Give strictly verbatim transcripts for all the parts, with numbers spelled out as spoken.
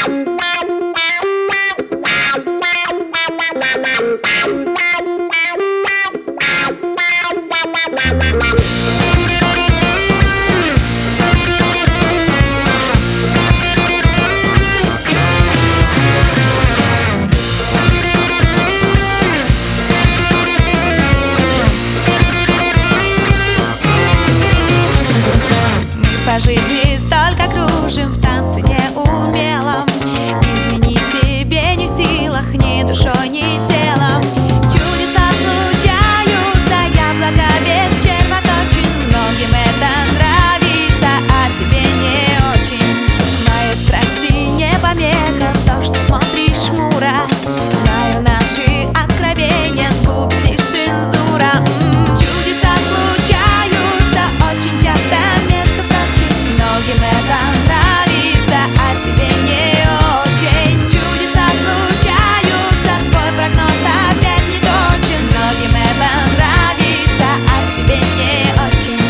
По жизни столько кружим, в танце неумелом. Изменить себе не в силах ни душой, ни телом. Чудеса случаются, яблоко без червоточин. Многим это нравится, а тебе не очень. Моей страсти не помеха то, что смотришь хмуро. Знаю, наши откровения сгубит лишь цензура. М-м, чудеса случаются очень часто. Многим это нравится, а тебе не очень. Чудеса случаются, твой прогноз опять не точен. Многим это нравится, а тебе не очень.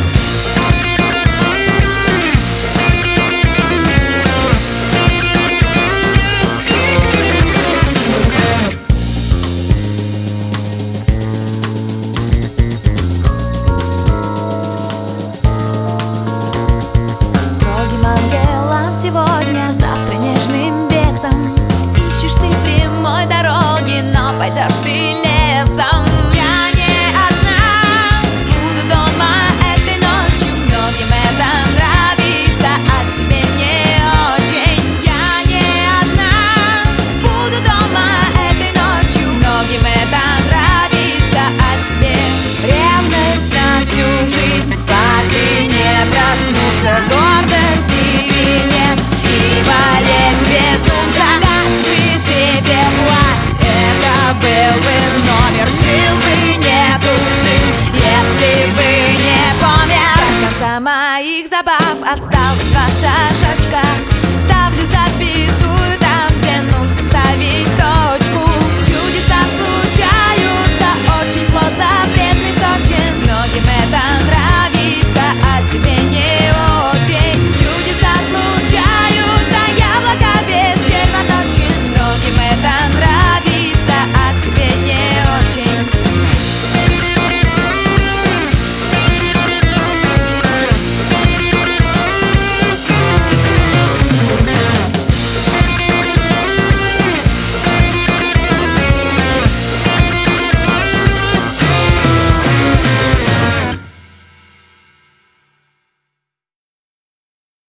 Сегодня, завтра нежным бесом. Ищешь ты прямой дороги, но пойдешь ты лесом. Я не одна, буду дома этой ночью. Многим это нравится, а тебе не очень. Я не одна, буду дома этой ночью. Многим это нравится, а тебе ревность на всю жизнь. Спать и не проснуться, гордости венец. И болезнь безумца, дать бы тебе власть. Это был бы номер, жил бы, не тужил, если бы не помер. До конца моих забав осталась ваша